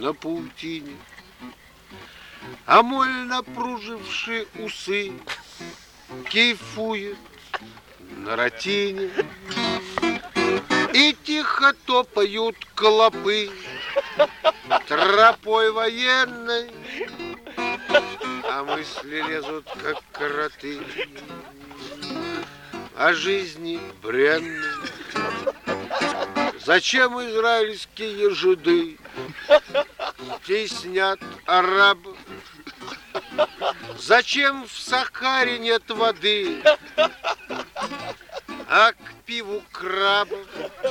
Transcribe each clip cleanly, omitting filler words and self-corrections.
на паутине, а моль, напруживши усы, кайфует на ротине. И тихо топают клопы тропой военной, а мысли лезут, как кроты, о жизни бренной. Зачем израильские жиды теснят арабов? Зачем в Сахаре нет воды, а к пиву крабов?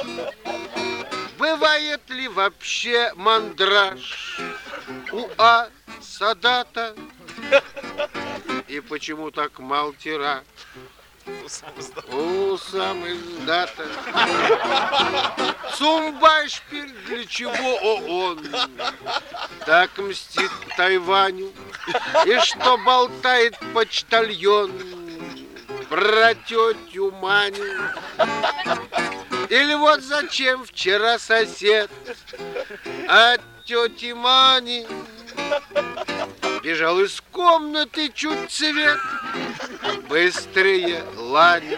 Бывает ли вообще мандраж у Садата? И почему так мал тираж у самой дата? Цумбайшпиль, для чего он так мстит Тайваню? И что болтает почтальон про тетю Маню? Или вот зачем вчера сосед от тети Мани бежал из комнаты чуть свет быстрее лани?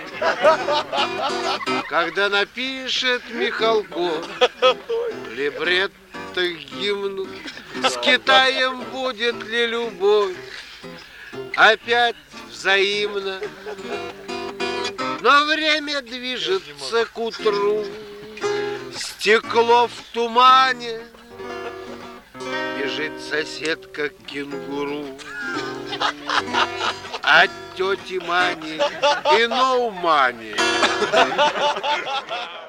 Когда напишет Михалков либретто к гимну, с Китаем будет ли любовь опять взаимно? Но время движется к утру, стекло в тумане, бежит соседка к кенгуру от тети Мани и ноу мани.